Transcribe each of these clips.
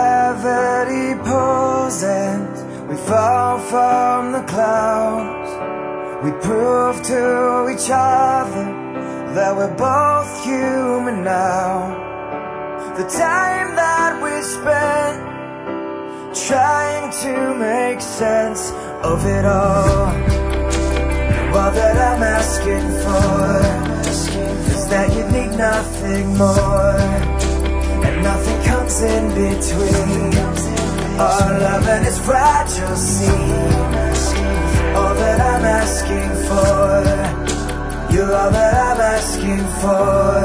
gravity pulls and we fall from the clouds, we prove to each other that we're both human now. The time that we spent trying to make sense of it all, all that I'm asking for is that you need nothing more, and nothing comes in between. Our love and its fragile seams, all that I'm asking for, you're all that I'm asking for.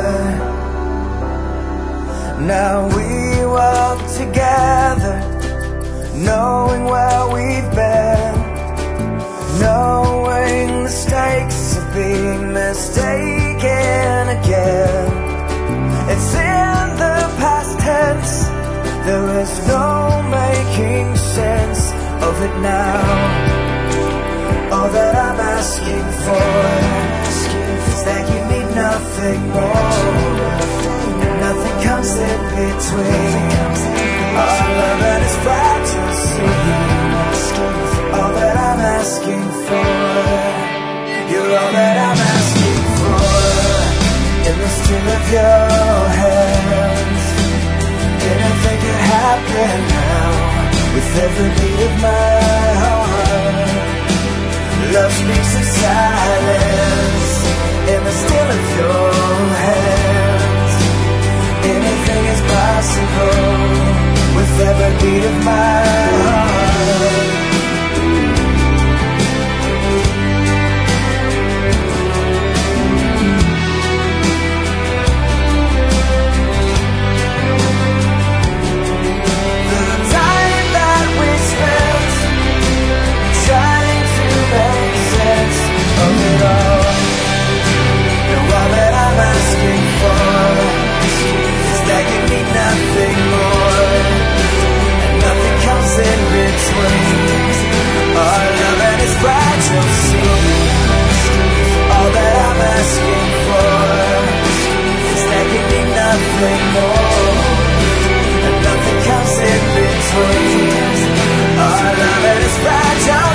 Now we walk together, knowing where we've been, knowing the stakes of being mistaken again. It's in the past tense, there is no making sense of it now. All that I'm asking for is that you need nothing more, and nothing comes in between. Our love and its fragile seams, all that I'm asking for, you're all that I'm asking for. In the still of your hands, anything can happen now, with every beat of my heart. Love speaks in silence, in the still of your hands. Anything is possible, with every beat of my heart. Nothing more, and nothing comes in between. Our love is fragile.